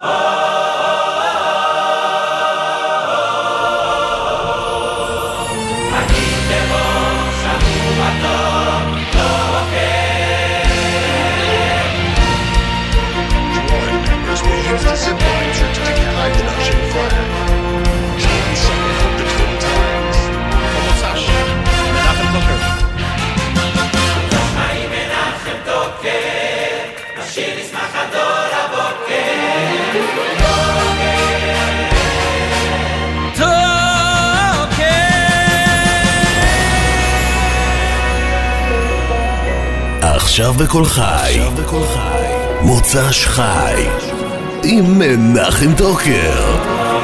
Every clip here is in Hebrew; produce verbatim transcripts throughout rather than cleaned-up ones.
עכשיו בכל חי, מוצ"ש חי, עם מנחם דוקר.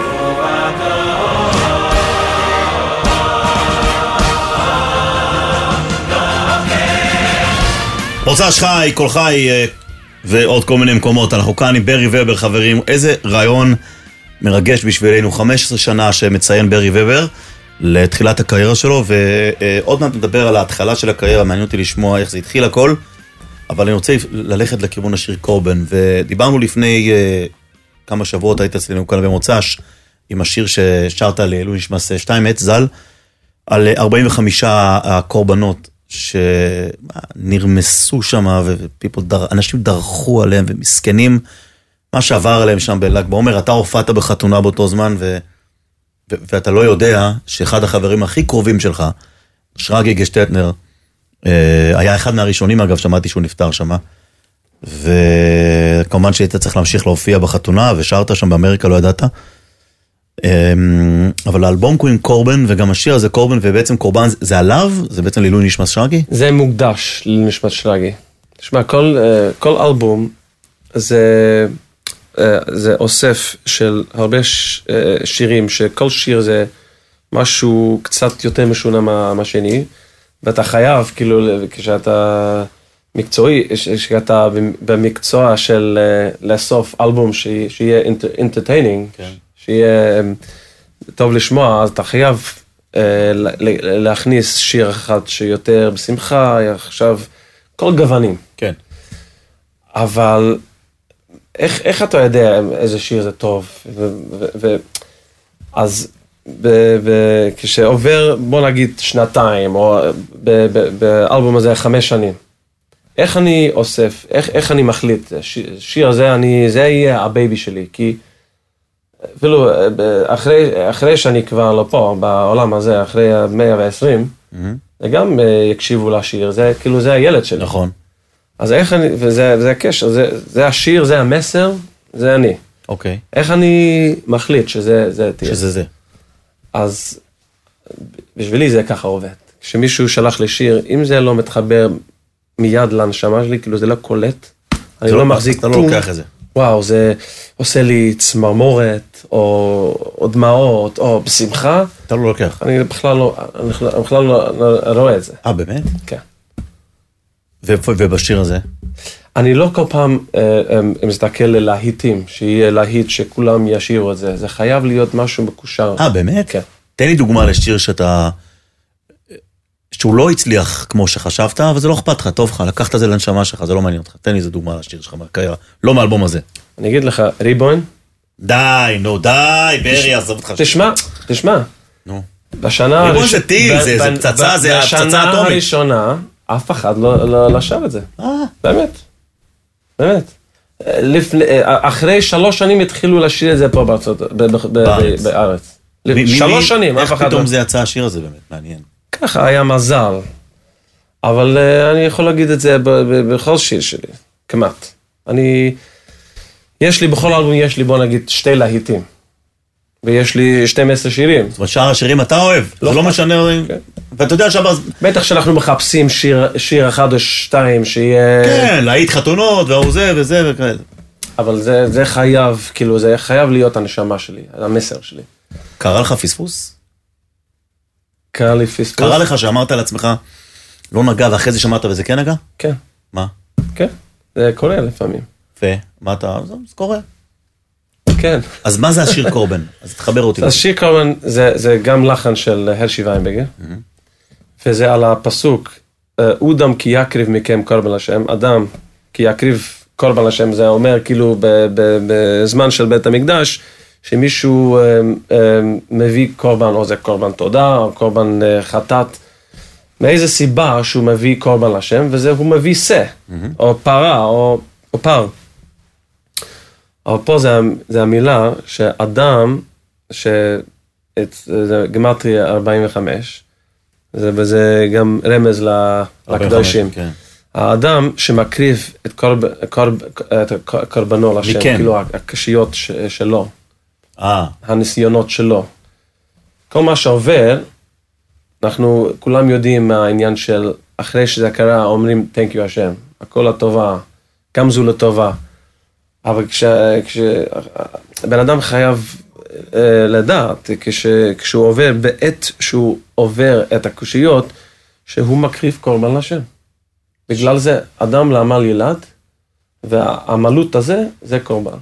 מוצ"ש חי, כל חי ועוד כל מיני מקומות. אנחנו כאן עם ברי ובר, חברים. איזה רעיון מרגש בשבילנו. חמש עשרה שנה שמציין ברי ובר לתחילת הקריירה שלו, ועוד מעט נדבר על ההתחלה של הקריירה. מעניין אותי לשמוע איך זה התחיל הכל, אבל אני רוצה ללכת לכיוון השיר קורבן. ודיברנו לפני uh, כמה שבועות, היית אצלנו כאן במוצ"ש, עם השיר ששרת לעילוי נשמת שתיים עץ ז"ל, על ארבעים וחמישה הקורבנות שנרמסו שם, ואנשים דרכו עליהם ומסכנים, מה שעבר עליהם שם בל"ג בעומר. אתה הופעת בחתונה באותו זמן, ו... ו... ואתה לא יודע שאחד החברים הכי קרובים שלך, שרגי גשטטנר, היה אחד מהראשונים, אגב, שמעתי שהוא נפטר שם, וכמובן שהיית צריך להמשיך להופיע בחתונה, ושרת שם באמריקה, לא ידעת. אבל האלבום קוראים קורבן, וגם השיר הזה קורבן, ובעצם קורבן זה עליו? זה בעצם לעילוי נשמת שרגי? זה מוקדש לנשמת שרגי. תשמע, כל, כל אלבום זה, זה אוסף של הרבה שירים, שכל שיר זה משהו קצת יותר משונה מהשני, ואתה חייב, כאילו, כשאתה מקצועי, כשאתה במקצוע של לאסוף אלבום שיהיה entertaining, כן. שיהיה טוב לשמוע, אז אתה חייב להכניס שיר אחד שיותר בשמחה, עכשיו, כל גוונים. כן. אבל איך, איך אתה יודע איזה שיר זה טוב? ו, ו, ו, אז ב- ב- כשעובר, בוא נגיד, שנתיים, או ב- ב- באלבום הזה חמש שנים, איך אני אוסף, איך, איך אני מחליט, ש- שיר הזה, אני, זה יהיה הבייבי שלי, כי אפילו אחרי, אחרי שאני כבר לא פה, בעולם הזה, אחרי מאה ועשרים, mm-hmm. גם יקשיבו לשיר, זה כאילו, זה הילד שלי. נכון. אז איך אני, וזה, וזה הקשר, זה, זה השיר, זה המסר, זה אני. אוקיי. איך אני מחליט שזה, זה תהיה? שזה זה. אז בשבילי זה ככה עובד. כשמישהו שלח לי שיר, אם זה לא מתחבר מיד לנשמה שלי, כאילו זה לא קולט, אני לא מחזיק כלום. אתה לא לוקח את זה. וואו, זה עושה לי צמרמורת, או, או דמעות, או בשמחה. אתה לא לוקח. אני בכלל לא, אני בכלל לא רואה את זה. אה, באמת? כן. ובשיר הזה? אני לא כל פעם אה, מסתכל ללהיטים, שיהיה להיט שכולם ישירו את זה. זה חייב להיות משהו מקושר. אה, באמת? כן. תן לי דוגמה לשיר שאתה, שהוא לא הצליח כמו שחשבת, אבל זה לא אכפת לך, טוב לך, לקחת את זה לנשמה שלך, זה לא מעניין אותך. תן לי איזה דוגמה לשיר שלך מהקריירה, לא מהאלבום הזה. אני אגיד לך, ריבון? די, נו, די, ברי, עזוב אותך. תשמע, תשמע. נו. בשנה... ריבון זה טיל, זה פצצה, זה הפצצה אטומית. בשנה הראשונה, אף אחד לא לשב את זה. אה. באמת. באמת. אחרי שלוש שנים התחילו לשיר את זה פה בארץ. שלוש שנים, אף אחד לא... איך פתאום זה יצא השיר הזה באמת, מעניין. ככה היה מזל. אבל אני יכול להגיד את זה בכל שיר שלי, כמעט. אני... יש לי, בכל אלבום יש לי, בוא נגיד, שתי להיטים. ויש לי שתים עשרה שירים. זאת אומרת, שאר השירים אתה אוהב, זה לא משנה, ואתה יודע שבה... בטח שאנחנו מחפשים שיר אחד או שתיים שיהיה... כן, להיט חתונות, והוא זה וזה וכאלה. אבל זה חייב, כאילו, זה חייב להיות הנשמה שלי, המסר שלי. קרה לך פספוס? קרה לי פספוס. קרה לך שאמרת לעצמך, לא נגע, ואחרי זה שמעת וזה כן נגע? כן. מה? כן, זה קורה לפעמים. ומה אתה... זה קורה. כן. אז מה זה השיר קורבן? אז תחבר אותי. אז שיר קורבן זה גם לחן של הרשי ויינברגר, וזה על הפסוק, אודם כי יקריב מכם קורבן לשם, אדם כי יקריב קורבן לשם, זה אומר כאילו בזמן של בית המקדש, שמישהו מביא קורבן, או זה קורבן תודה, או קורבן חטאת, מאיזה סיבה שהוא מביא קורבן לשם, וזה הוא מביא שא, או פרה, או, או פר. אבל פה זה, זה המילה שאדם, שזה גמטריה ארבעים וחמש, זה, וזה גם רמז לקדושים. כן. האדם שמקריב את, קורב, קורב, את קורבנו לשם, מכן. כאילו הקשיות שלו, אה. הניסיונות שלו. כל מה שעובר, אנחנו כולם יודעים מהעניין של, אחרי שזה קרה, אומרים, thank you השם, הכל לטובה, גם זו לטובה. אבל כש, כש, בן אדם חייב אה, לדעת, כש, כשהוא עובר, בעת שהוא עובר את הקושיות, שהוא מקריב קורבן לשם. בגלל זה, אדם לעמל ילד, והעמלות הזה, זה קורבן.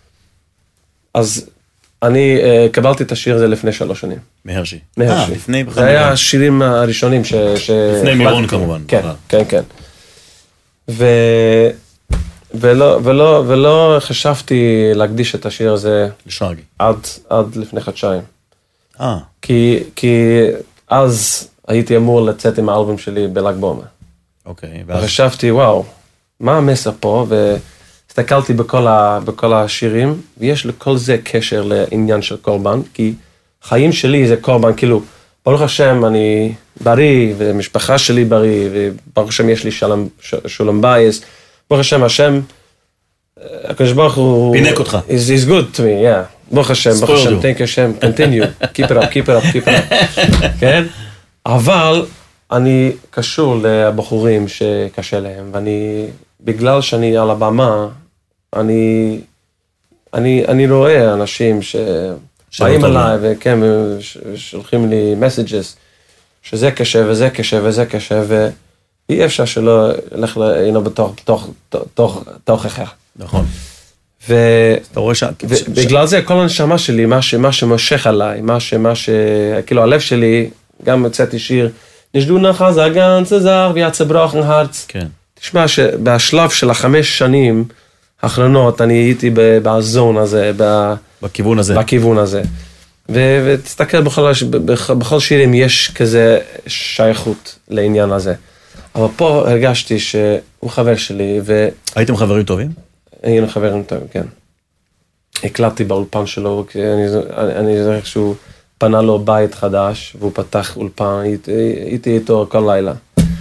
אז אני uh, קבלתי את השיר הזה לפני שלוש שנים. מהרשי. מהרשי. אה, לפני בכלל. זה היה השירים הראשונים ש... ש... לפני מירון כמובן. כן, כן, כן. ו... ולא, ולא, ולא חשבתי להקדיש את השיר הזה... לשרגי. עד, עד לפני חודשיים. אה. כי, כי אז הייתי אמור לצאת עם האלבום שלי בל"ג בעומר. אוקיי. ואז... וחשבתי, וואו, מה המסר פה? ו... הסתכלתי בכל, ה, בכל השירים, ויש לכל זה קשר לעניין של קורבן, כי חיים שלי זה קורבן, כאילו, ברוך השם, אני בריא, ומשפחה שלי בריא, וברוך השם יש לי שלום, שלום בייס, ברוך השם, השם, הקדוש ברוך הוא... פינק אותך. He's, he's good to me, yeah. ברוך השם, ברוך השם, thank you השם, continue, keep it up, keep it up, keep it up, כן? אבל אני קשור לבחורים שקשה להם, ואני... בגלל שאני על הבמה, אני, אני, אני רואה אנשים שבאים אליי, וכן, שולחים לי messages, שזה קשה וזה קשה וזה קשה, ואי אפשר שלא ילך להינו בתוך, בתוך, תוך, תוך אחר. נכון. ו... אתה רואה ש... ובגלל זה כל הנשמה שלי, מה ש... מה שמושך עליי, מה ש... מה ש... כאילו הלב שלי, גם הצאתי שיר, נשדו נחז הגנץ הזר ויצא ברוכן הרץ. כן. תשמע שבשלב של החמש שנים האחרונות, אני הייתי בזון הזה, בכיוון הזה. בכיוון הזה. ותסתכל בכל, בכל שירים יש כזה שייכות לעניין הזה. אבל פה הרגשתי שהוא חבר שלי, ו... הייתם חברים טובים? היינו חברים טובים, כן. הקלטתי באולפן שלו, אני זוכר שהוא פנה לו בית חדש, והוא פתח אולפן, הייתי איתו כל לילה.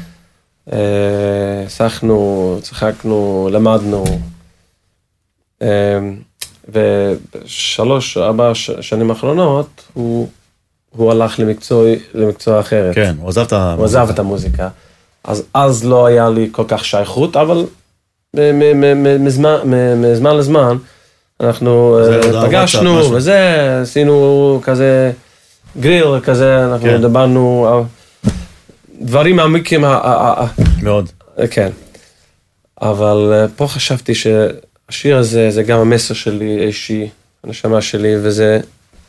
שחנו, צחקנו, למדנו, ובשלוש, ארבע שנים האחרונות, הוא, הוא הלך למקצוע, למקצוע אחרת. כן, הוא עזב את המוזיקה. הוא עזב את המוזיקה. אז, אז לא היה לי כל כך שייכות, אבל מזמן, מזמן לזמן, אנחנו פגשנו, וזה, עשינו כזה גריל, כזה, אנחנו כן. דיברנו... דברים מעמיקים... מאוד. כן. אבל פה חשבתי שהשיר הזה, זה גם המסר שלי, אישי, הנשמה שלי, וזה...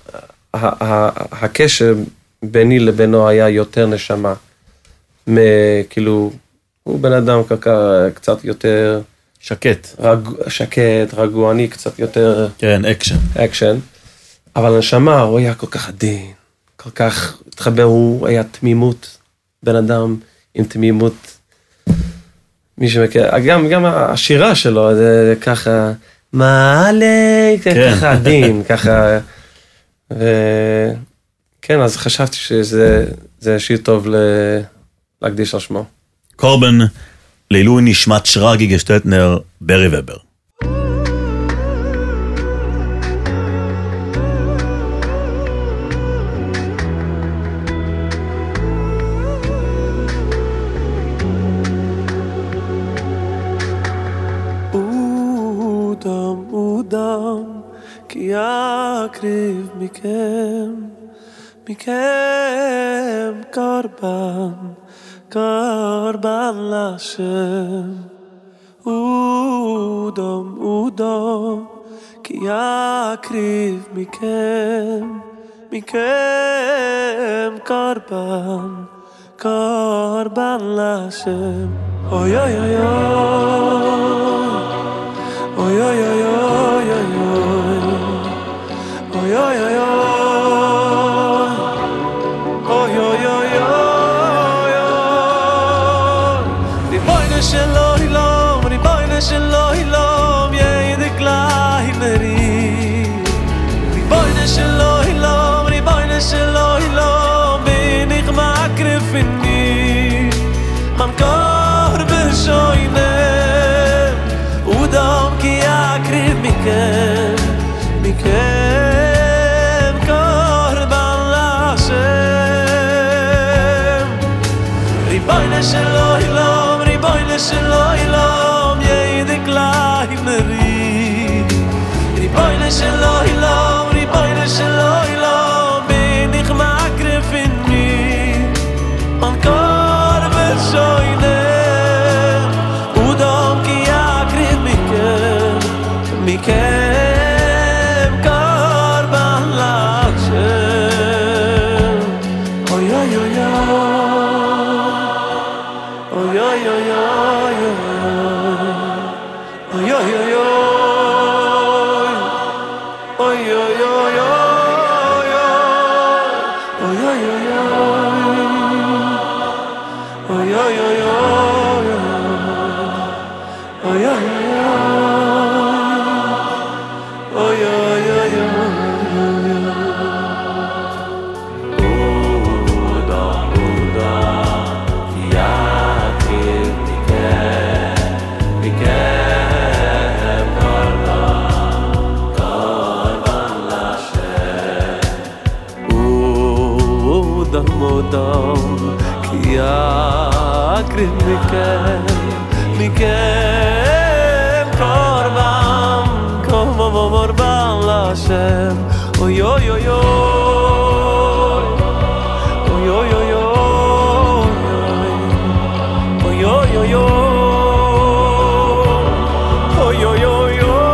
הקשר ביני לבינו היה יותר נשמה. כאילו, הוא בן אדם קצת יותר... שקט. שקט, רגוע, אני קצת יותר... כן, אקשן. אקשן. אבל הנשמה, הוא היה כל כך עדין, כל כך התחבר, הוא היה תמימות. בן אדם עם תמימות, מי שמכיר, גם, גם השירה שלו, זה ככה, מעלה, כן. ככה עדין, ככה, וכן, אז חשבתי שזה זה שיר טוב להקדיש על שמו. קורבן, לעילוי נשמת שרגי גשטטנר, ברי ובר. כי יקריב מכם, מכם קורבן, קורבן לשם. אודום, אודום, כי יקריב מכם, מכם קורבן, קורבן לשם. אוי אוי אוי אוי, Oy oy oy oy oy oy oy oy oy oy oy oy Riboyne shelo hilom Riboyne shelo hilom Yede kleineri Riboyne shelo hilom Riboyne shelo hilom Bin ich makrif in mir Man kor beshoynem Udam ki akriv mikem Mikem korban Lashem Riboyne shelo hilom Riboyne shelo hilom Yedek lahineri Riboyne shelo hilom Riboyne shelo hilom Bin ich makrif in mir Man kor beshoynem Udam ki akriv mikem Mikem korban Lashem Oy oy oy oy oy oy oy oy oy oy oy oy oy oy oy oy oy oy oy oy Akriv mikem, mikem korban, korban Lashem. Oy oy oy oy, oy oy oy oy, oy oy oy oy, oy oy oy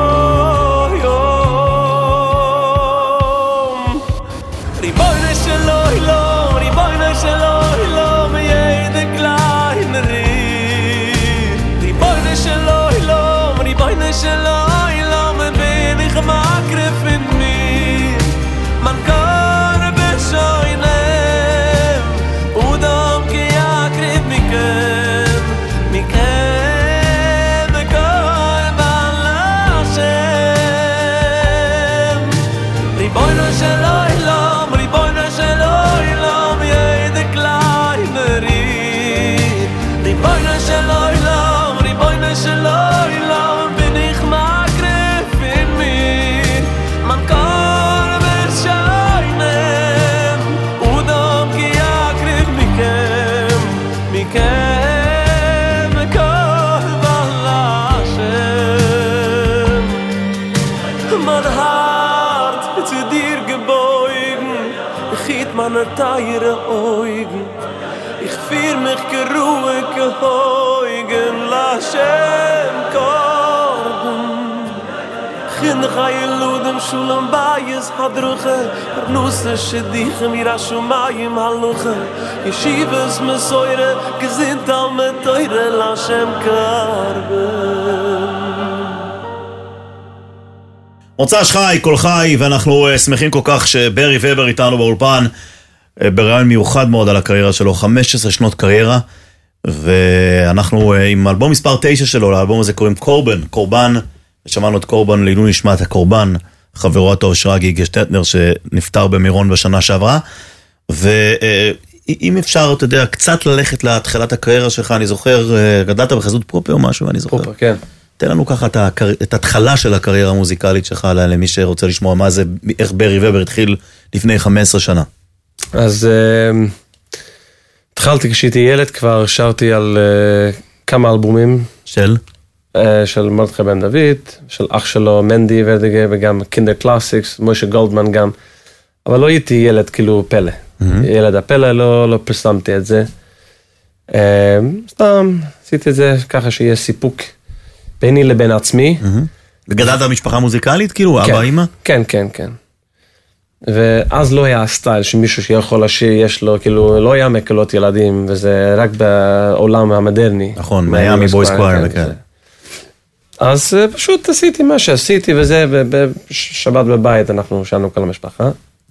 oy. Riboyne shelo hilom, riboyne shelo hilom, yedek lahineri. Riboyne shelo hilom, riboyne shelo hilom, bin ich makrif in mir. Man kor beshoynem, udam ki akriv mikem, mikem korban Lashem. Riboyne shelo hilom, riboyne shelo hilom, yedek lahineri. Riboyne shelo hilom, riboyne shelo hilom, bin ich makrif in mir. Man kor beshoynem, udam ki akriv mikem, mikem korban Lashem. Mein Hart zu dir gebeugen, ich hielt meine teure Augen. Ich fühl mich geruhig geheugen, Lashem korben. Chin chaye ludem shulam bayis hadruche, Arnusse shedichem irashumayim haluche. Yeshivas mesoire, gesinnt al me teure, Lashem korben. מוצ"ש חי, כל חי, ואנחנו uh, שמחים כל כך שברי ובר איתנו באולפן, uh, ברעיון מיוחד מאוד על הקריירה שלו, חמש עשרה שנות קריירה, ואנחנו uh, עם אלבום מספר תשע שלו, לאלבום הזה קוראים קורבן, קורבן, ושמענו את קורבן לעילוי נשמת הקורבן, חברו הטוב שרגי גשטטנר שנפטר במירון בשנה שעברה, ואם uh, אפשר, אתה יודע, קצת ללכת להתחלת הקריירה שלך, אני זוכר, uh, גדלת בחסות פרופר או משהו, אני זוכר. פרופר, כן. תן לנו ככה את, הקר... את התחלה של הקריירה המוזיקלית שלך, למי שרוצה לשמוע מה זה, איך ברי ובר התחיל לפני חמש עשרה שנה. אז uh, התחלתי כשהייתי ילד, כבר שרתי על uh, כמה אלבומים. של? Uh, של מרדכי בן דוד, של אח שלו מנדי ורדיגה, וגם קינדר קלאסיקס, מוישה גולדמן גם. אבל לא הייתי ילד כאילו פלא. Mm-hmm. ילד הפלא, לא, לא פרסמתי את זה. Uh, סתם, עשיתי את זה ככה שיהיה סיפוק. ביני לבין עצמי. וגדלת במשפחה מוזיקלית, כאילו, אבא, אמא? כן, כן, כן. ואז לא היה הסטייל שמישהו שיכול לשיר, יש לו, כאילו, לא היה מקהלות ילדים, וזה רק בעולם המודרני. נכון, מיאמי בויז קווייר וכאלה. אז פשוט עשיתי מה שעשיתי, וזה, בשבת בבית אנחנו שאלנו כל המשפחה.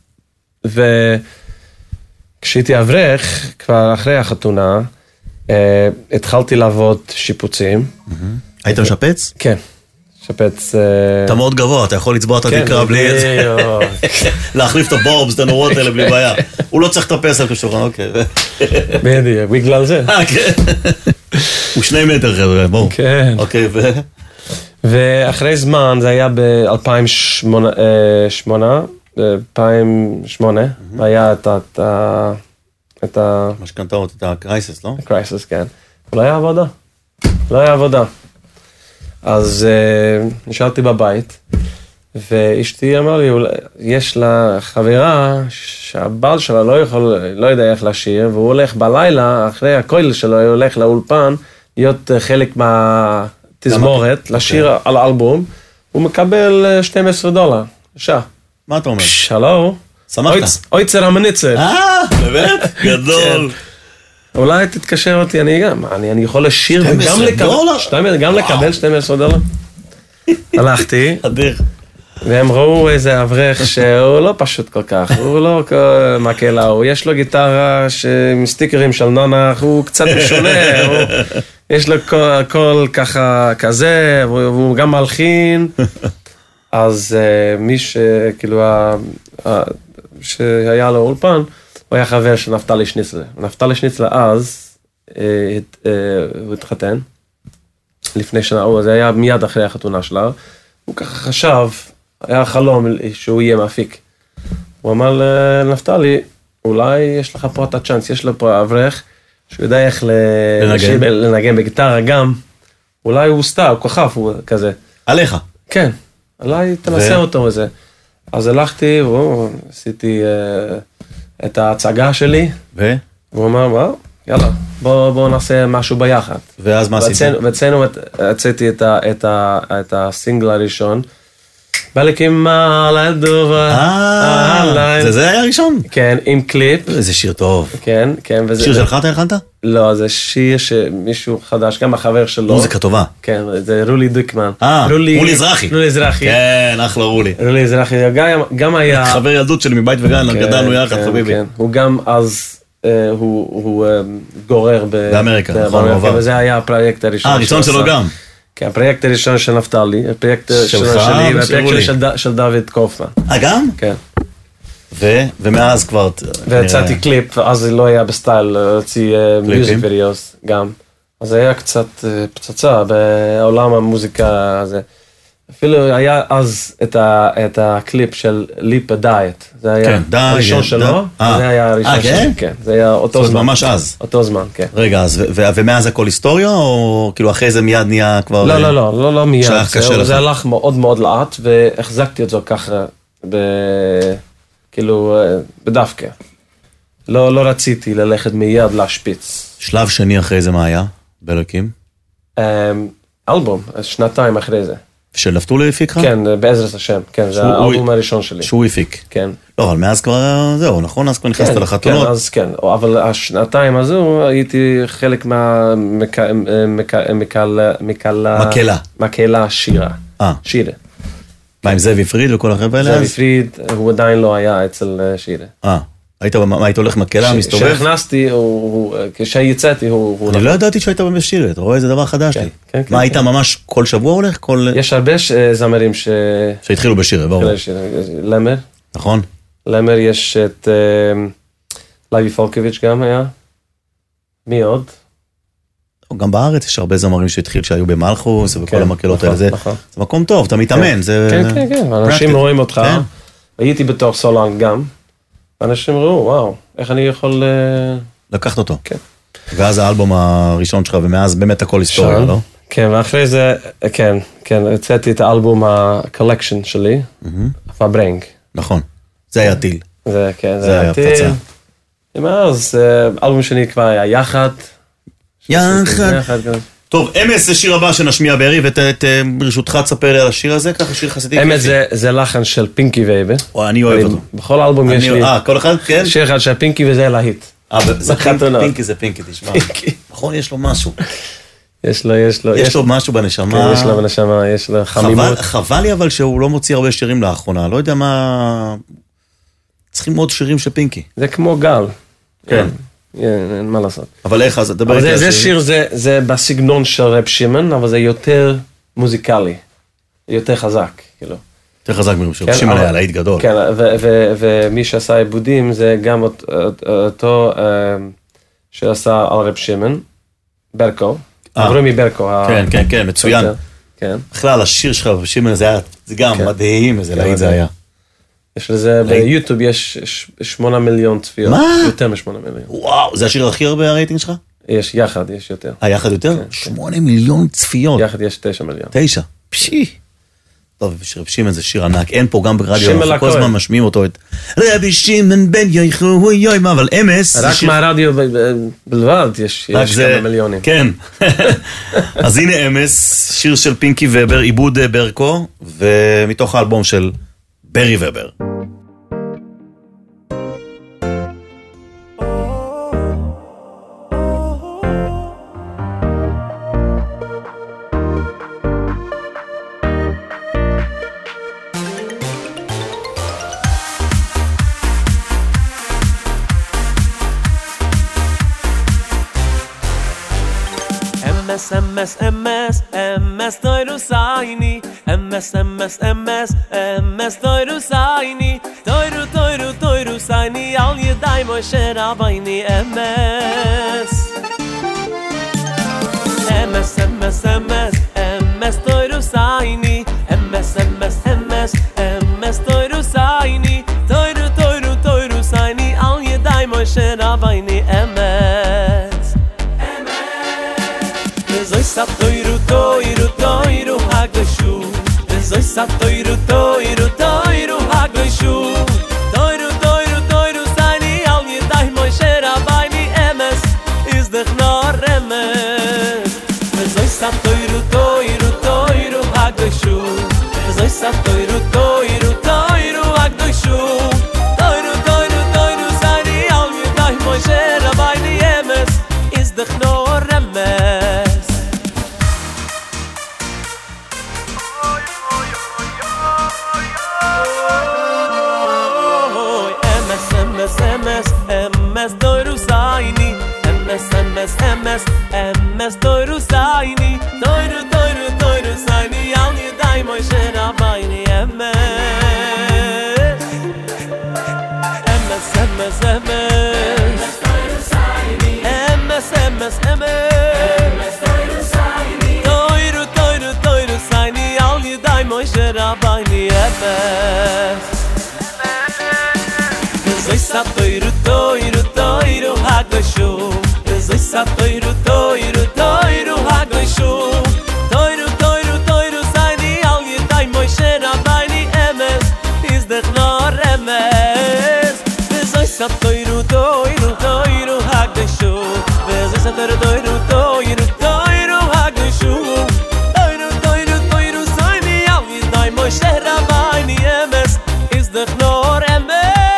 וכשהייתי אברך, כבר אחרי החתונה, התחלתי לעבוד שיפוצים. היית משפץ? כן. שפץ... אתה מאוד גבוה, אתה יכול לצבוע את התקרה בלי את זה. להחליף את הבורבס, את הנורות האלה בלי בעיה. הוא לא צריך לטפס על כשולחן, אוקיי. בדיוק, בגלל זה. הוא שני מטר חבר'ה, בואו. כן. אוקיי, ו... ואחרי זמן, זה היה ב-אלפיים ושמונה, אלפיים ושמונה, היה את ה... משכנתאות, את הקרייסס, לא? הקרייסס, כן. לא היה עבודה. לא היה עבודה. אז uh, נשארתי בבית, ואשתי אמרה לי, יש לה חברה שהבעל שלה לא יכול, לא יודע איך לשיר, והוא הולך בלילה, אחרי הכולל שלו, הוא הולך לאולפן, להיות חלק מהתזמורת, לשיר okay. על האלבום, הוא מקבל שנים עשר דולר, שעה. מה אתה אומר? שלום. שמחת? אויצר המניצר. אה, באמת? גדול. אולי תתקשר אותי, אני גם, אני, אני יכול לשיר וגם לקבל, גם לקבל שנים עשר דולר. הלכתי, אדיר. והם ראו איזה אברך שהוא לא פשוט כל כך, הוא לא מקהלה, הוא יש לו גיטרה עם סטיקרים של נונח, הוא קצת משונה, הוא, יש לו קול ככה כזה, והוא גם מלחין, אז מי שכאילו, שהיה לו אולפן, הוא היה חבר של נפתלי שניצלה. נפתלי שניצלה אז, הוא התחתן, לפני שנה, זה היה מיד אחרי החתונה שלה, הוא ככה חשב, היה חלום שהוא יהיה מאפיק. הוא אמר לנפתלי, אולי יש לך פה את הצ'אנס, יש לו פה אברך, שהוא יודע איך לנגן בגיטרה גם, אולי הוא סתם, הוא כוכב, הוא כזה. עליך? כן, אולי תנסה אותו וזה. אז הלכתי, עשיתי... את ההצגה שלי, ו? והוא אמר, וואו, יאללה, בוא, בוא נעשה משהו ביחד. ואז מה עשית? ואצלנו הצאתי את, את, את הסינגל הראשון, בלקים על הדובה. אה, זה זה היה הראשון? כן, עם קליפ. זה שיר טוב. כן, כן. וזה, שיר שלך אתה הלחנת? לא, זה שיר שמישהו חדש, גם החבר שלו. מוזיקה טובה. כן, זה רולי דיקמן. אה, רולי אזרחי. רולי אזרחי. כן, אחלה רולי. רולי אזרחי, גם היה... חבר ילדות שלי מבית וגן, גדלנו יחד, חביבי. הוא גם אז... הוא גורר באמריקה, נכון, וזה היה הפרויקט הראשון. אה, הראשון שלו גם. כן, הפרויקט הראשון של נפתלי, הפרויקט שלי והפרויקט של דוד קופמן. אה, גם? כן. ומאז כבר... ויצאתי קליפ, אז לא היה בסטייל, הוציא מיוזיק וידאוס גם. אז זה היה קצת פצצה בעולם המוזיקה הזה. אפילו היה אז את הקליפ של ליפה דיאט. זה היה הראשון שלו, זה היה הראשון שלי, כן. זה היה אותו זמן. ממש אז. אותו זמן, כן. רגע, אז ומאז הכל היסטוריה, או כאילו אחרי זה מיד נהיה כבר... לא, לא, לא, לא מיד. זה הלך מאוד מאוד לאט, והחזקתי את זה ככה, כאילו, בדווקא. לא רציתי ללכת מיד להשפיץ. שלב שני אחרי זה מה היה? בלקים? אלבום, שנתיים אחרי זה. של נפתולי הפיק לך? כן, בעזרת השם, כן, זה האלבום הראשון שלי. שהוא הפיק? כן. לא, אבל מאז כבר זהו, נכון? אז כבר נכנסת לחתונות? כן, אז כן, אבל השנתיים הזו הייתי חלק מקהלה. מקהלה שירה. אה. שירה. מה עם זאבי פריד וכל החבר'ה האלה? זאבי פריד, הוא עדיין לא היה אצל שירה. אה. היית הולך מקהלה, מסתובב? כשנכנסתי, כשיצאתי, הוא... אני לא ידעתי שהיית בשירה, אתה רואה איזה דבר חדש לי. מה, היית ממש כל שבוע הולך? יש הרבה זמרים ש... שהתחילו בשירה, ברור. למר. נכון. למר יש את... לוי פולקוביץ' גם היה. מי עוד? גם בארץ יש הרבה זמרים שהתחיל שהיו במלכוס וכל המקהלות האלה. זה מקום טוב, אתה מתאמן. כן, כן, כן. אנשים רואים אותך. הייתי בתוך סולנג גם. אנשים ראו, וואו, איך אני יכול... לקחת אותו. כן. ואז האלבום הראשון שלך, ומאז באמת הכל היסטוריה, לא? כן, ואחרי זה, כן, כן, הצאתי את האלבום הקולקשן שלי, פאברנג. נכון, זה היה טיל. זה, כן, זה היה טיל. ומאז, האלבום שני כבר היה יחד. יחד. טוב, אמס זה שיר הבא שנשמיע ברי, וברשותך תספר לי על השיר הזה, ככה שיר חסידי. אמס זה לחן של פינקי וייבה. אני אוהב אותו. בכל אלבום יש לי... אה, כל אחד, כן? שיר אחד של פינקי וזה להיט. אה, זה פינקי זה פינקי, תשמע. נכון, יש לו משהו. יש לו, יש לו. יש לו משהו בנשמה. כן, יש לו בנשמה, יש לו חמימות. חבל לי אבל שהוא לא מוציא הרבה שירים לאחרונה, לא יודע מה... צריכים עוד שירים של פינקי. זה כמו גל. כן. אין מה לעשות. אבל איך, אז תדבר איתי על זה שיר, זה בסגנון של רב שמעון, אבל זה יותר מוזיקלי, יותר חזק, כאילו. יותר חזק מרב שמעון היה להיט גדול. כן, ומי שעשה עיבודים זה גם אותו שעשה על רב שמעון, ברקו, אברמי ברקו. כן, כן, כן, מצוין. כן. בכלל, השיר שלך רב שמעון זה גם מדהים, איזה להיט זה היה. יש לזה, ביוטיוב יש שמונה מיליון צפיות. מה? יותר משמונה מיליון. וואו, זה השיר הכי הרבה הרייטינג שלך? יש, יחד יש יותר. אה, יחד יותר? שמונה מיליון צפיות. יחד יש תשע מיליון. תשע? פשי. טוב, רבי שמעון זה שיר ענק, אין פה גם ברדיו, אנחנו כל הזמן משמיעים אותו את רבי שמעון בן יחו יוי, מה, אבל אמס... רק מהרדיו בלבד יש כמה מיליונים. כן. אז הנה אמס, שיר של פינקי ובר, עיבוד ברקו, ומתוך האלבום של ברי ובר. M S, M S, M S, toiru saini. M S, M S, M S, M S, toiru saini. Toiru, toiru, toiru saini. Al yedai Moshe Rabbeini. M S. M S, M S, M S, M S, toiru saini. M S, M S, M S, M S, toiru saini. Toiru, toiru, toiru saini. Al yedai Moshe Rabbeini. M S. Zoi sa toiru toiru toiru hagashu. Zoi sa toiru toiru toiru hagashu. Toiru toiru toiru sani al yedai Moshe Rabbeini. Emes is the gnor emes. Zoi sa toiru toiru toiru hagashu. Zoi sa toiru toiru toiru hagashu. Toiru toiru toiru sani al yedai Moshe Rabbeini. Emes is the gnor emes. M S, M S, toiru saini. M S, M S, M S, M S, toiru saini. Toiru, toiru, toiru saini. Al yedai Moshe Rabbeini. M S, M S, M S, M S, toiru saini. M S, M S, M S, toiru saini. Toiru, toiru, toiru saini. Al yedai Moshe Rabbeini. M S. Zoi sa toiru toiru toiru hagashu. Zoi sa toiru toiru toiru hagashu. Toiru toiru toiru saini al yedai Moshe Rabbeini. Emes is the gnor emes. Zoi sa toiru toiru toiru hagashu. Zoi sa toiru toiru toiru toiru hagashu. Toiru toiru toiru saini al yedai Moshe Rabbeini. Emes is the gnor emes.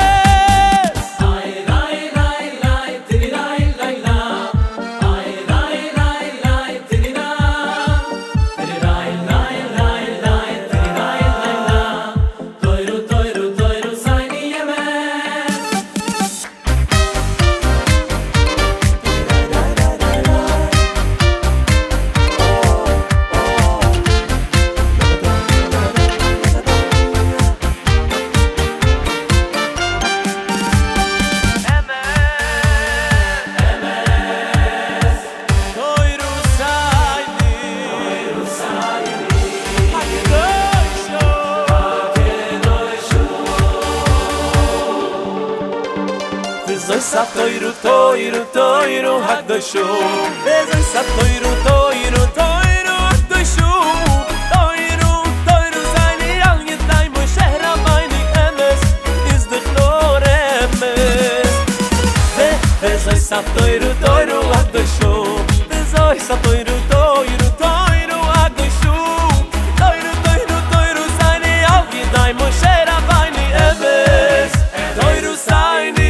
Zoi sa toiru toiru toiru hagashu. Zoi sa toiru toiru toiru hagashu. Toiru toiru saini al yedai Moshe Rabbeini. Emes is the gnor emes. Zoi sa toiru toiru hagashu. Zoi sa toiru toiru toiru hagashu. Toiru toiru toiru saini al yedai Moshe Rabbeini. Emes toiru saini.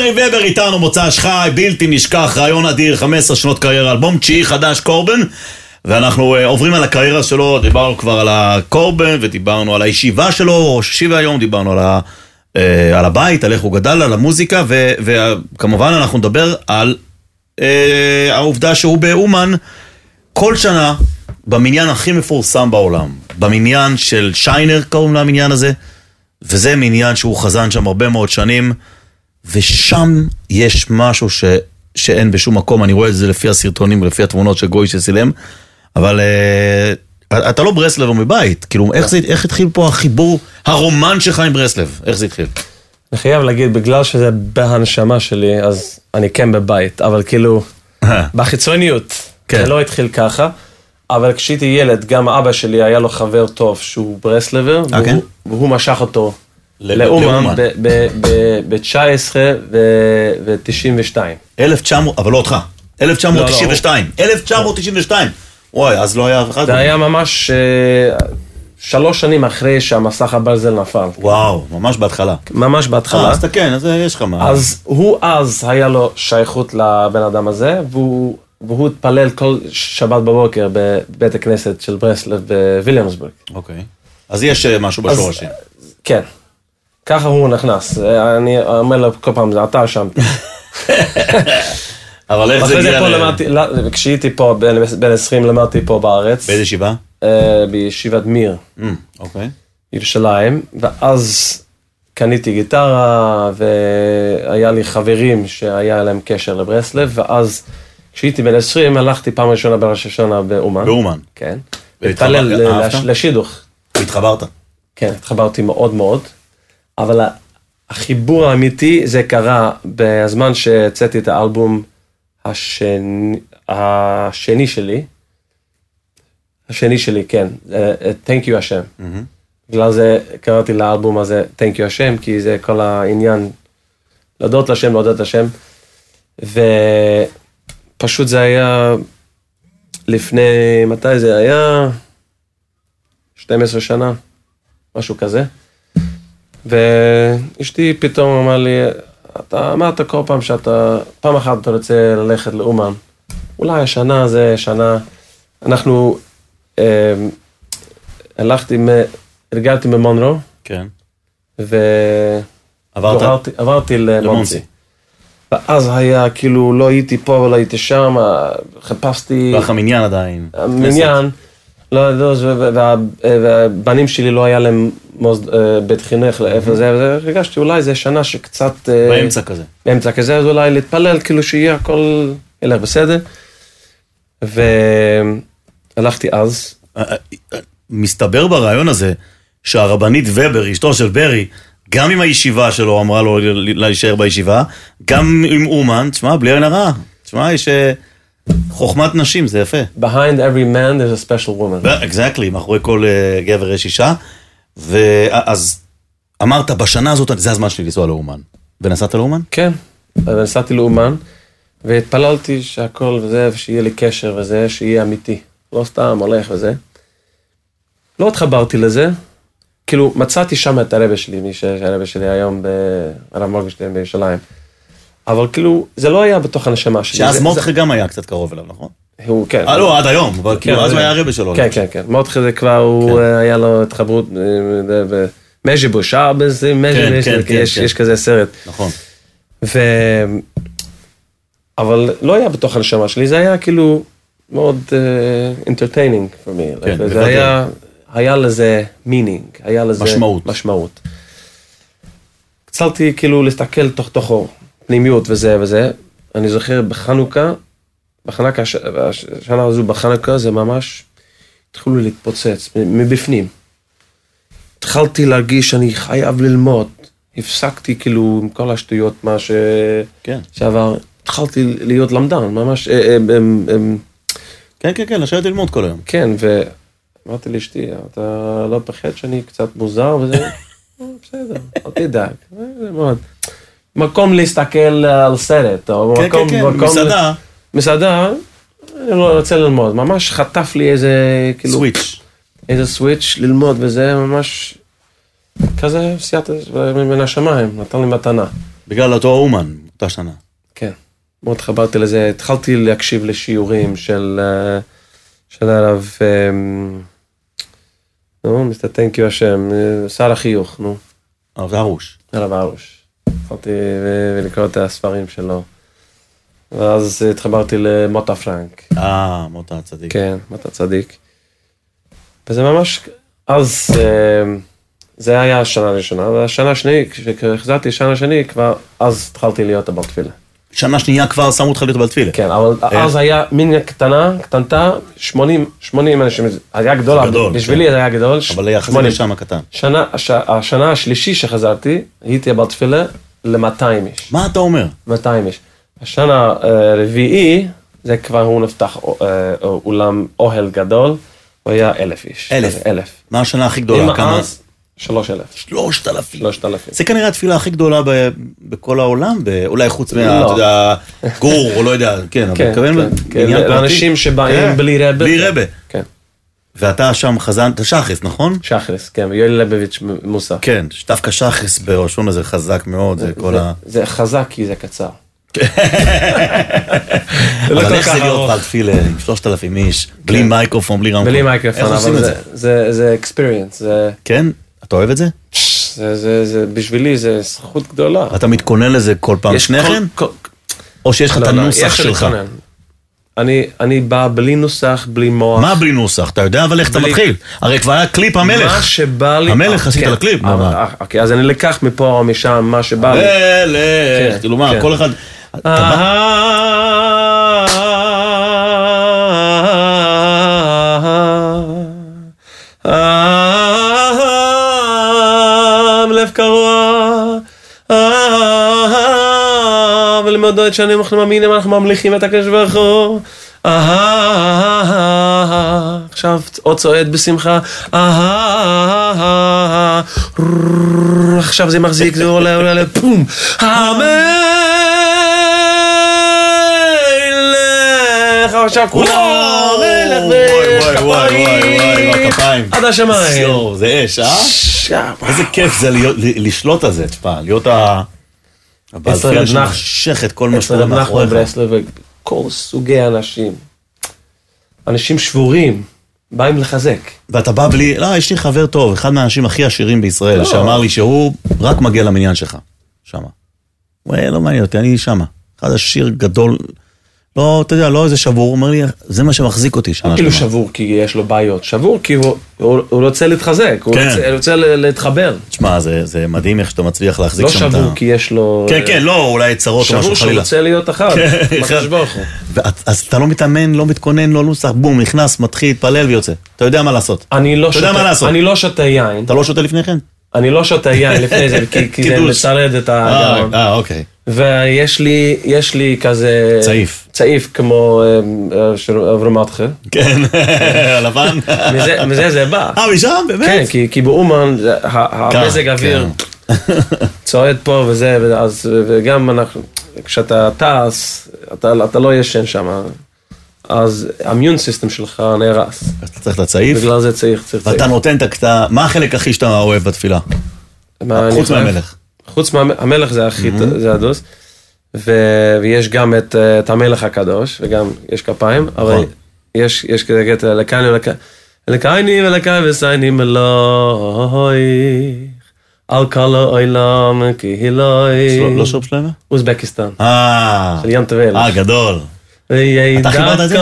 ברי ובר איתנו, מוצ"ש חי, בלתי נשכח, רעיון אדיר, חמש עשרה שנות קריירה, אלבום תשיעי חדש, קורבן, ואנחנו uh, עוברים על הקריירה שלו, דיברנו כבר על הקורבן, ודיברנו על הישיבה שלו, ראש ישיבה היום, דיברנו על, ה, uh, על הבית, על איך הוא גדל, על המוזיקה, ו, וכמובן אנחנו נדבר על uh, העובדה שהוא באומן, כל שנה, במניין הכי מפורסם בעולם, במניין של שיינר, קוראים למניין הזה, וזה מניין שהוא חזן שם הרבה מאוד שנים, ושם יש משהו ש, שאין בשום מקום, אני רואה את זה לפי הסרטונים ולפי התמונות של גוי שצילם, אבל uh, אתה לא ברסלב או מבית, כאילו איך, זה, איך התחיל פה החיבור, הרומן שלך עם ברסלב, איך זה התחיל? אני חייב להגיד, בגלל שזה בהנשמה שלי, אז אני כן בבית, אבל כאילו, בחיצוניות, כן. זה לא התחיל ככה, אבל כשהייתי ילד, גם אבא שלי היה לו חבר טוב שהוא ברסלבר, okay. והוא, והוא משך אותו לאומן ב-תשע עשרה ו-תשעים ושתיים. אלף תשע מאות, אבל לא אותך, אלף תשע מאות תשעים ושתיים, אלף תשע מאות תשעים ושתיים. וואי, אז לא היה אף אחד. זה היה ממש שלוש שנים אחרי שהמסך הברזל נפל. וואו, ממש בהתחלה. ממש בהתחלה. אה, אז אתה כן, אז יש לך מה. אז הוא אז היה לו שייכות לבן אדם הזה, והוא... והוא התפלל כל שבת בבוקר בבית הכנסת של ברסלב בוויליאמסבורג. אוקיי. אז יש משהו בשורשים. כן. ככה הוא נכנס. אני אומר לו כל פעם, זה אתה שם. אבל איך זה הגיע ל... כשהייתי פה, בין עשרים למדתי פה בארץ. באיזה ישיבה? בישיבת מיר. אוקיי. ירושלים. ואז קניתי גיטרה, והיה לי חברים שהיה להם קשר לברסלב, ואז... כשהייתי בן עשרים, הלכתי פעם ראשונה בראש השנה באומן. באומן? כן. והתפלל לשידוך. והתחברת? כן, התחברתי מאוד מאוד. אבל החיבור האמיתי זה קרה בזמן שהצאתי את האלבום השני, השני שלי. השני שלי, כן. Thank you השם. בגלל זה קראתי לאלבום הזה Thank you השם, כי זה כל העניין להודות לשם, להודות לשם. ו... פשוט זה היה לפני, מתי זה היה? שתים עשרה שנה, משהו כזה. ואשתי פתאום אמר לי, אתה אמרת כל פעם שאתה, פעם אחת אתה רוצה ללכת לאומן. אולי השנה זה שנה, אנחנו אה, הלכתי, הרגלתי במונרו. כן. ועברתי עברתי למונסי. ואז היה, כאילו, לא הייתי פה ולא הייתי שם, חיפשתי... ואיך המניין עדיין? המניין, לא, והבנים שלי לא היה להם בית חינוך לאיפה זה, והרגשתי, אולי זה שנה שקצת... באמצע כזה. באמצע כזה, אז אולי להתפלל, כאילו שיהיה הכל ילך בסדר. והלכתי אז. מסתבר ברעיון הזה, שהרבנית ובר, אשתו של ברי, גם עם הישיבה שלו אמרה לו להישאר בישיבה, גם עם אומן, תשמע, בלי עין הרע. תשמע, יש חוכמת נשים, זה יפה. Behind every man there's a special woman. Exactly, מאחורי כל גבר יש אישה. ואז אמרת, בשנה הזאת, זה הזמן שלי לנסוע לאומן. ונסעת לאומן? כן, ונסעתי לאומן, והתפללתי שהכל וזה, ושיהיה לי קשר וזה, שיהיה אמיתי. לא סתם הולך וזה. לא התחברתי לזה. כאילו, מצאתי שם את הרבא שלי, מי שהרבא שלי היום ברב מורגנשטיין בירושלים. אבל כאילו, זה לא היה בתוך הנשמה שלי. שאז מורדכי גם היה קצת קרוב אליו, נכון? הוא, כן. אה, לא, עד היום, אבל כאילו, אז הוא היה הרבא שלו. כן, כן, כן. מורדכי זה כבר, הוא היה לו התחברות, מז'יבו, שעבס, יש כזה סרט. נכון. אבל לא היה בתוך הנשמה שלי, זה היה כאילו מאוד entertaining for me. כן, זה היה... היה לזה מינינג, היה לזה משמעות. משמעות. הצלתי כאילו להסתכל תוך תוכו, פנימיות וזה וזה. אני זוכר בחנוכה, בחנוכה, השנה הזו בחנוכה זה ממש, התחילו להתפוצץ מבפנים. התחלתי להרגיש שאני חייב ללמוד. הפסקתי כאילו עם כל השטויות מה ש... כן. שעבר. התחלתי להיות למדן, ממש... כן, כן, כן, לשבת ללמוד כל היום. כן, ו... אמרתי לאשתי, אתה לא פחד שאני קצת מוזר וזה? בסדר, אל תדאג. זה מאוד. מקום להסתכל על סרט, או כן, מקום... כן, כן, מסעדה. מסעדה, אני לא רוצה ללמוד. ממש חטף לי איזה, כאילו... סוויץ'. איזה סוויץ' ללמוד, וזה ממש... כזה סייעת מן השמיים, נתן לי מתנה. בגלל אותו אומן. אותה שנה. כן, מאוד חברתי לזה, התחלתי להקשיב לשיעורים של, של הרב, נו, מסתתן כי השם, שר החיוך, נו. הרב הרוש. הרב הרוש. התחלתי לקרוא את הספרים שלו. ואז התחברתי למוטה פרנק. אה, מוטה צדיק. כן, מוטה צדיק. וזה ממש, אז זה היה השנה הראשונה, והשנה השני, כשהחזרתי שנה שני, כבר אז התחלתי להיות הבעל תפילה. שנה שנייה כבר שמו אותך להיות בעל תפילה. כן, אבל אז היה מין קטנה, קטנתה, שמונים, שמונים אנשים, היה גדולה, בשבילי זה היה גדול. אבל יחסית לשם הקטן. השנה השלישי שחזרתי, הייתי הבעל תפילה ל-מאתיים איש. מה אתה אומר? מאתיים איש. השנה הרביעי, זה כבר הוא נפתח אולם אוהל גדול, הוא היה אלף איש. אלף? אלף. מה השנה הכי גדולה? עם אז, שלוש אלף. שלושת אלפים. שלושת אלפים. זה כנראה התפילה הכי גדולה בכל העולם, אולי חוץ מה, אתה יודע, גור, או לא יודע, כן, אבל מתכוון בעניין פרטי. לאנשים שבאים בלי רבה. בלי רבה. כן. ואתה שם חזן, אתה שחס, נכון? שחס, כן, ויואל לבביץ' מוסה. כן, דווקא שחס בראשון הזה חזק מאוד, זה כל ה... זה חזק כי זה קצר. אבל איך זה להיות בעל תפילה עם שלושת אלפים איש, בלי מייקרופון, בלי רמקול? בלי מייקרופון, אבל זה experience. כן? אתה אוהב את זה? בשבילי זה זכות גדולה. אתה מתכונן לזה כל פעם שניכם? או שיש לך את הנוסח שלך? אני בא בלי נוסח, בלי מוח. מה בלי נוסח? אתה יודע אבל איך אתה מתחיל? הרי כבר היה קליפ המלך. מה שבא לי... המלך עשית לקליפ. אוקיי, אז אני לקח מפה או משם מה שבא לי. מלך, כאילו מה, כל אחד... לב קרוע, ולמודות שאני אנחנו מאמינים, אנחנו ממליכים את הקדוש ברוך הוא. עכשיו עוד צועד בשמחה, עכשיו זה מחזיק, זה עולה, עולה, עולה, פום, המלך, עכשיו כולם, המלך, וכפיים, עד השמיים. זה אש, אה? איזה כיף זה לשלוט על זה, תשפע, להיות הבעל תפילה שמשך את כל מה שקורה מאחוריך. כל סוגי אנשים, אנשים שבורים, באים לחזק. ואתה בא בלי, לא, יש לי חבר טוב, אחד מהאנשים הכי עשירים בישראל, שאמר לי שהוא רק מגיע למניין שלך, שמה. הוא לא מעניין אותי, אני שמה. אחד עשיר גדול, לא, אתה יודע, לא איזה שבור, הוא אומר לי, זה מה שמחזיק אותי שנה. כאילו שבור כי יש לו בעיות, שבור כי הוא רוצה להתחזק, הוא רוצה להתחבר. תשמע, זה מדהים איך שאתה מצליח להחזיק שם את ה... לא שבור כי יש לו... כן, כן, לא, אולי צרות או משהו חלילה. שבור שהוא רוצה להיות אחד, מקדוש ברוך הוא. אז אתה לא מתאמן, לא מתכונן, לא נוסח, בום, נכנס, מתחיל, התפלל ויוצא. אתה יודע מה לעשות. אני לא שותה יין. אתה לא שותה לפני כן? אני לא שותה יין לפני זה, כי זה מצרד את הגרון. אה, אוקיי. ויש לי, יש לי כזה... צעיף. צעיף כמו אברמתך. כן, הלבן. מזה זה בא. אה, משם, באמת? כן, כי באומן, המזג האוויר צועד פה וזה, וגם אנחנו, כשאתה טס, אתה לא ישן שם. אז המיון סיסטם שלך נהרס. אתה צריך את הצעיף? בגלל זה צריך, צריך צעיף. ואתה נותן את הקטע, מה החלק הכי שאתה אוהב בתפילה? חוץ מהמלך. חוץ מהמלך זה הכי, זה הדוס. ויש גם את המלך הקדוש, וגם יש כפיים, אבל יש כזה קטע, לקייני ולקייני ולקייני וסייני מלוי, על כל העולם כהילוי. לא שוב שלמה? אוזבקיסטן. אה, של ים טבל. אה, גדול. אתה חיברת את זה?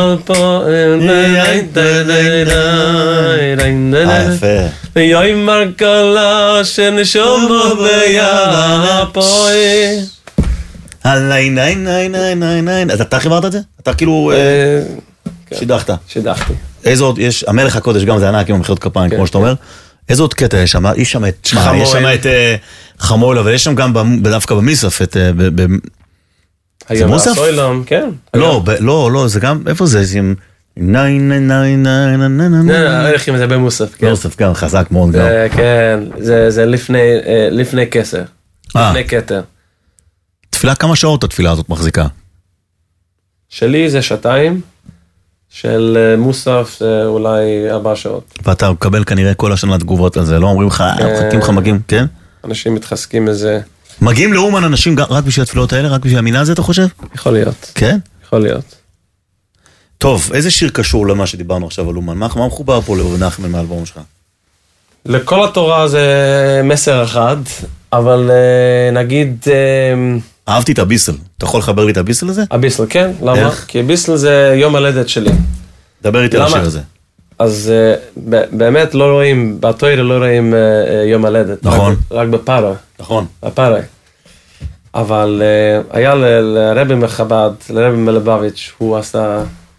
אה, יפה. ויאמר כל שנשום בו ביד הפועל. הלי ניי ניי ניי ניי ניי. אז אתה חיברת את זה? אתה כאילו שידחת. שידחתי. איזה עוד יש, המלך הקודש גם זה ענק עם המחיאות כפיים, כמו שאתה אומר. איזה עוד קטע יש שם? יש שם את חמול, אבל יש שם גם דווקא במיסף את... זה מוסף? כן. לא, לא, לא, זה גם, איפה זה? זה עם ניי ניי ניי ניי ניי ניי ניי. איך אם זה במוסף, כן. מוסף, גם, חזק מאוד גם. כן, זה לפני כסר. לפני כתר. תפילה, כמה שעות התפילה הזאת מחזיקה? שלי זה שעתיים, של מוסף זה אולי ארבע שעות. ואתה מקבל כנראה כל השנה תגובות על זה, לא אומרים לך, חכים חמגים, כן? אנשים מתחזקים איזה... מגיעים לאומן אנשים רק בשביל התפילות האלה, רק בשביל המינה הזה, אתה חושב? יכול להיות. כן? יכול להיות. טוב, איזה שיר קשור למה שדיברנו עכשיו על אומן? מה, מה מחובר פה לנחמן מהאלבום שלך? לכל התורה זה מסר אחד, אבל נגיד... אהבתי את הביסל. אתה יכול לחבר לי את הביסל הזה? הביסל, כן. למה? איך? כי הביסל זה יום הלדת שלי. דבר איתי על השיר הזה. אז באמת לא רואים, בתוירה לא רואים יום הלדת. נכון. רק בפארה. נכון. בפארה. אבל היה לרבי מחב"ד, לרבי מלובביץ', הוא עשה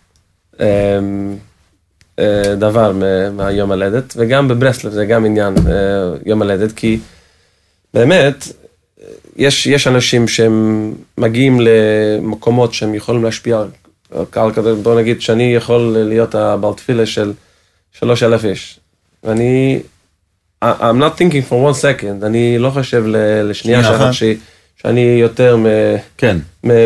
דבר מהיום הלדת, וגם בברסלב זה גם עניין יום הלדת, כי באמת יש, יש אנשים שהם מגיעים למקומות שהם יכולים להשפיע על קהל כזה, בוא נגיד שאני יכול להיות הבעל תפילה של שלוש אלף איש, ואני, I'm not thinking for one second, אני לא חושב לשנייה שאחת ש... שאני יותר כן.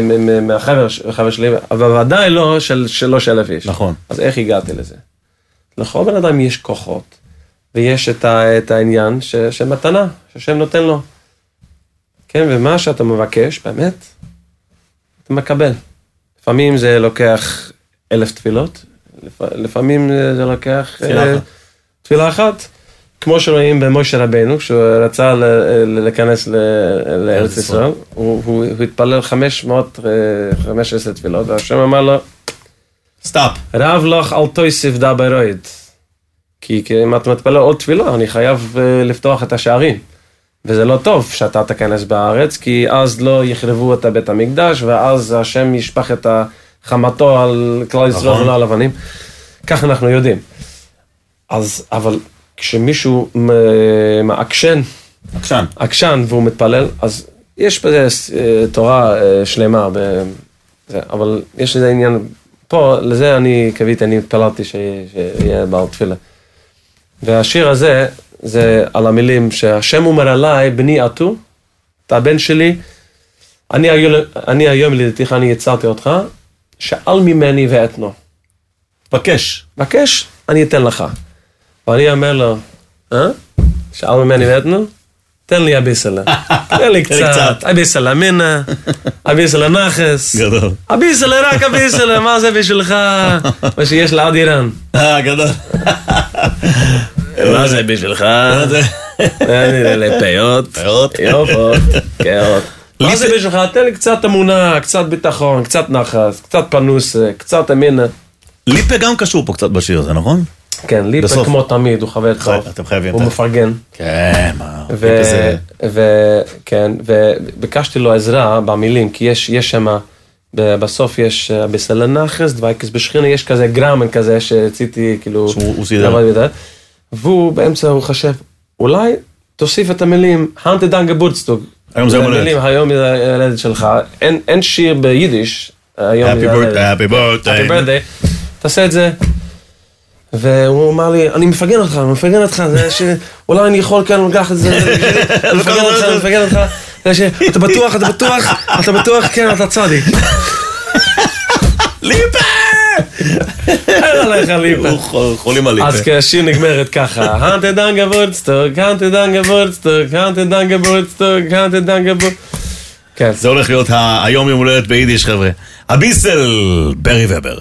מהחבר שלי, אבל ודאי לא של שלוש אלף איש. נכון. אז איך הגעתי לזה? לכל בן אדם יש כוחות, ויש את, ה, את העניין ש, שמתנה, שהשם נותן לו. כן, ומה שאתה מבקש, באמת, אתה מקבל. לפעמים זה לוקח אלף תפילות, לפעמים זה לוקח תפילה אחת. תפילה אחת. כמו שרואים במשה רבינו, כשהוא רצה להיכנס לארץ ישראל, הוא התפלל חמש מאות וחמש עשרה תפילות, והשם אמר לו, סטאפ. רב לך אל תוסיף דברייד. כי אם אתה מתפלל עוד תפילה, אני חייב לפתוח את השערים. וזה לא טוב שאתה תיכנס בארץ, כי אז לא יחרבו את בית המקדש, ואז השם ישפך את חמתו על כלל ישראל ולא על אבנים. כך אנחנו יודעים. אז, אבל כשמישהו מעקשן, עקשן. עקשן והוא מתפלל, אז יש בזה תורה שלמה, אבל יש לזה עניין, פה, לזה אני קביתי, אני התפללתי שיהיה בעל תפילה. והשיר הזה, זה על המילים שהשם אומר עליי, בני עטו, אתה הבן שלי, אני היום, אני היום לידתיך, אני יצרתי אותך, שאל ממני ואתנו. בקש. בקש, אני אתן לך. ואני אומר לו, אה? שאל ממני ואתנו? תן לי אביסלה. תן לי קצת. אביסלה מינה, אביסלה נחס. גדול. אביסלה, רק אביסלה, מה זה בשבילך? מה שיש לעד איראן. אה, גדול. מה זה בשבילך? לפיות. פיות. יופות. קאות. מה זה בשבילך? תן לי קצת אמונה, קצת ביטחון, קצת נחס, קצת פנוס, קצת אמינה. ליפה גם קשור פה קצת בשיר הזה, נכון? כן, ליפה כמו תמיד, הוא חבר טוב. אתם חייבים. הוא מפרגן. כן, מה? ליפה זה... וכן, וביקשתי לו עזרה במילים, כי יש שם, בסוף יש בסלע נחס, דווייקס בשכינה, יש כזה גרמן כזה שהציתי, כאילו... שהוא סידר. והוא באמצע, הוא חשב, אולי תוסיף את המילים, הנטה דנגה בורדסטוג. היום זה יום הולדת. היום זה הולדת שלך. אין שיר ביידיש, היום זה הולדת. Happy birthday. Happy birthday. תעשה את זה. והוא אמר לי, אני מפגן אותך, אני מפגן אותך, אולי אני יכול כאן לקחת את זה, אני מפגן אותך, אני מפגן אותך, אתה בטוח, אתה בטוח, אתה בטוח, כן, אתה צדיק. ליפה! אין עליך ליפה. חולים על ליפה. אז כשהשיר נגמרת ככה, הנטה דנגה וורדסטוג, הנטה דנגה וורדסטוג, הנטה דנגה וורדסטוג, הנטה דנגה וורדסטוג. זה הולך להיות היום יום הולדת ביידיש, חבר'ה. הביסל, ברי ובר.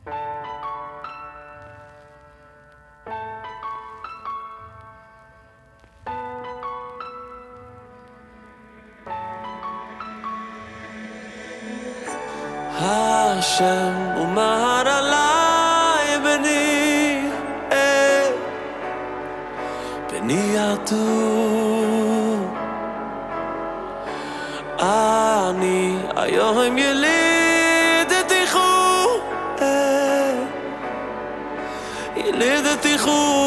השם אומר עליי בני, אה, בני עטו, אני היום ילידתי חו, אה, ילידתי חו.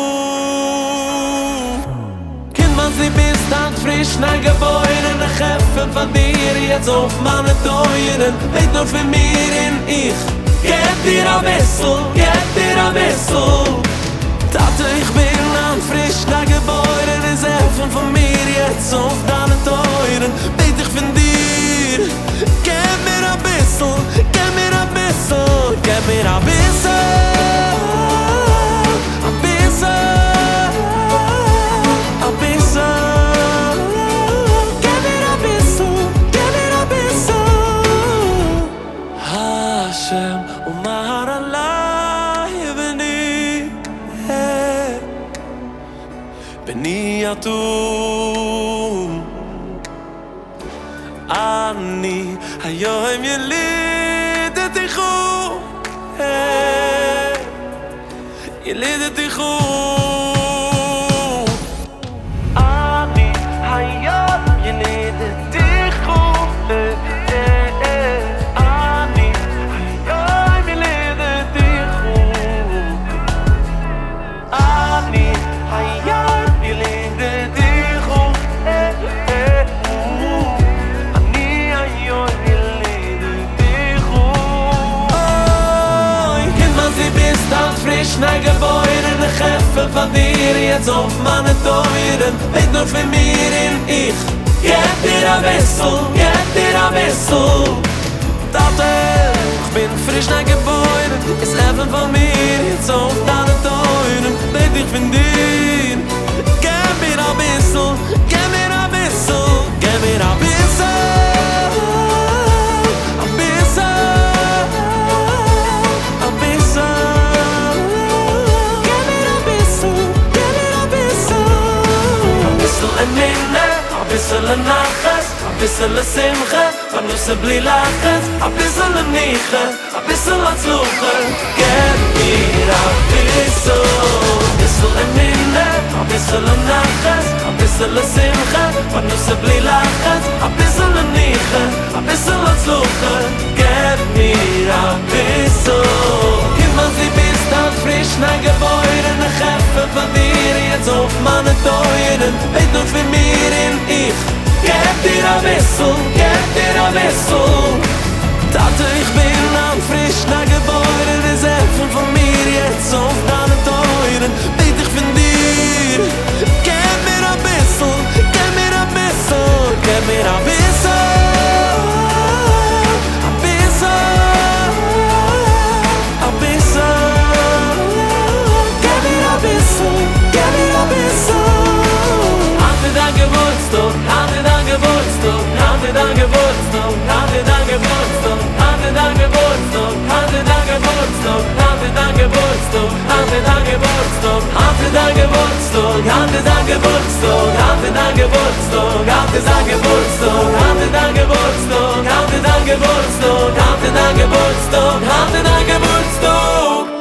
Sie bist dann frisch neu geboren, ein Käfer von dir, jetzt auf meine Teuren, weet nur für mir und ich, geb dir ein Wessel, geb dir ein Wessel. Tate, ich bin dann frisch neu geboren, ist helfen von mir, jetzt auf deine Teuren, weet ich von dir, geb mir ein Wessel, geb mir ein Wessel, geb mir ein Wessel, ein Wessel. Give me a whistle, בני אטום אני היום ילידתי חו ילידתי חו אני היום ילידתי חו אני היום ילידתי חו אני היום ילידתי חו אני היום ילידתי חו אוי immer sie bist als frisch neu geboren eine Hefel von dir jetzt auf meine Teuren nicht nur für mir in ich geb dir ein Wessel geb dir ein Wessel Tate ich bin frisch neu geboren ist Leben von mir jetzt auf deine Teuren nicht ich von dir geb mir ein Wessel geb mir ein Wessel geb mir ein Wessel ein Wessel ein Wessel geb mir ein Wessel geb mir ein Wessel ein Wessel ein Minne ein Wessel ein Nachas ein Wessel ein Simche von uns ein Bli Lachas ein Wessel ein Niche ein Wessel ein Zluche geb mir ein Wessel ein Wessel ein Minne ein Wessel ein Nachas ein Wessel ein Simche von uns ein Bli Lachas ein Wessel ein Niche ein Wessel ein Zluche geb mir ein Wessel immer sie bist als frisch neu geboren eine Heffe von dir jetzt auf meine Teuren nicht nur für mir in ich geb dir ein Wessel geb dir ein Wessel Tate ich bin am frisch neu geboren ist Helfen von mir jetzt auf deine Teuren nicht ich von dir geb mir ein Wessel geb mir ein Wessel geb mir ein Wessel ein Wessel ein Wessel geb mir ein Wessel geb mir ein Wessel Hatte dein Geburtstag hatte dein Geburtstag hatte dein Geburtstag hatte dein Geburtstag hatte dein Geburtstag hatte dein Geburtstag hatte dein Geburtstag hatte dein Geburtstag hatte dein Geburtstag hatte dein Geburtstag hatte dein Geburtstag hatte dein Geburtstag hatte dein Geburtstag hatte dein Geburtstag hatte dein Geburtstag hatte dein Geburtstag